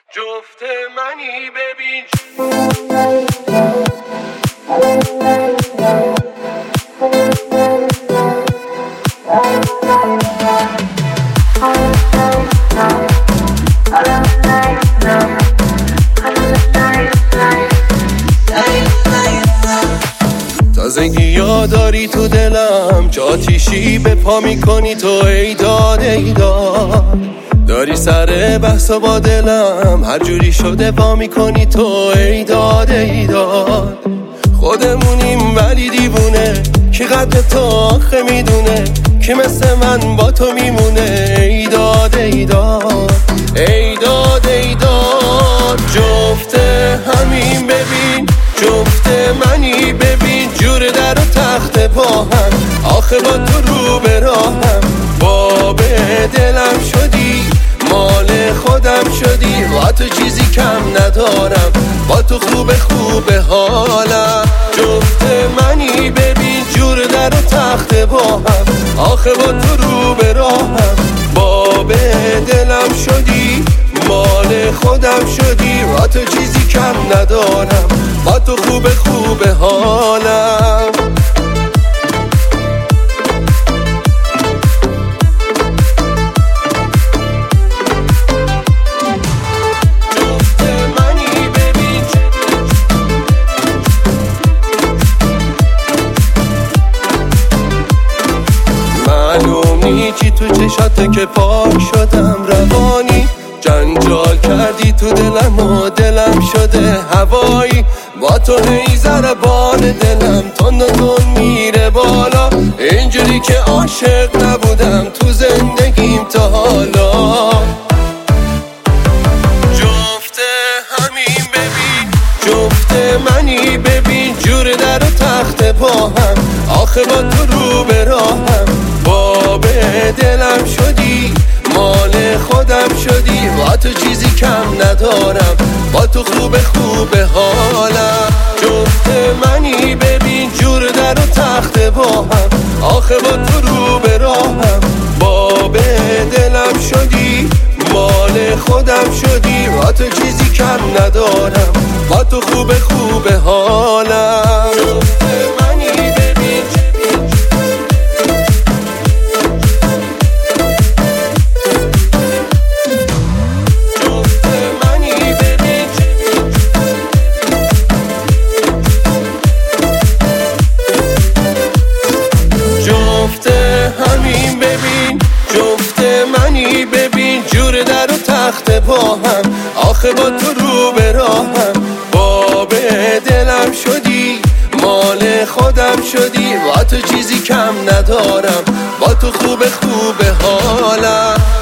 جفت منی ببین تازگی ها داری تو دلم، چه آتیشی به پا میکنی تو ای داد ای داد. داری سر بحثا با دلم، هر جوری شده با میکنی تو ای داد ای داد. خودمونیم ولی دیوونه، کی قدر تو آخه میدونه، کی مثل من با تو میمونه ای داد ای داد ای داد ای داد. جفت همین ببین، جفت منی ببین، جور در و تخت پا هم، آخه با تو رو به راهم. باب دلم شدی، مال خودم شدی، با تو چیزی کم ندارم، با تو خوب حالم. جفت منی ببین، جور در و تخت با هم، آخه با تو رو به راهم. باب دلم شدی، مال خودم شدی، با تو چیزی کم ندارم، با تو خوب حالم. معلومی چی تو چشاته که پاک شدم روانی، جنجال کردی تو دلم و دلم شده هوایی. با تو هی ضربان دلم تند میره بالا، اینجوری که عاشق نبودم تو زندگیم تا حالا. جفت همین ببین، جفت منی ببین، جور در و تخت پا هم، آخه با تو رو به راهم. باب دلم شدی، مال خودم شدی، با تو چیزی کم ندارم، با تو خوب حالم. جفت منی ببین، جور در و تخت با هم، آخه با تو رو به راهم. باب دلم شدی، مال خودم شدی، با تو چیزی کم ندارم، با تو خوب حالم. جفت منی ببین، همین ببین، جفت منی ببین، جور در و تخت پا هم، آخه با تو رو به راهم. باب دلم شدی، مال خودم شدی، با تو چیزی کم ندارم، با تو خوب حالم.